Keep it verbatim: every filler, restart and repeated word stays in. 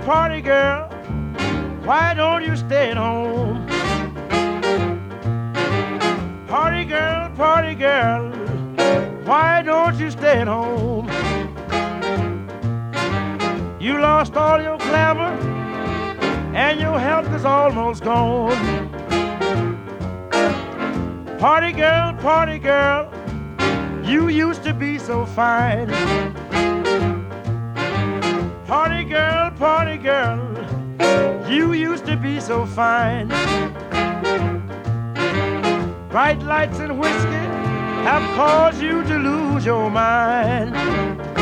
party girl, why don't you stay at home? Party girl, party girl, why don't you stay at home? You lost all your glamour and your health is almost gone. Party girl, party girl, you used to be so fine. Party girl, party girl, you used to be so fine. Bright lights and whiskey have caused you to lose your mind.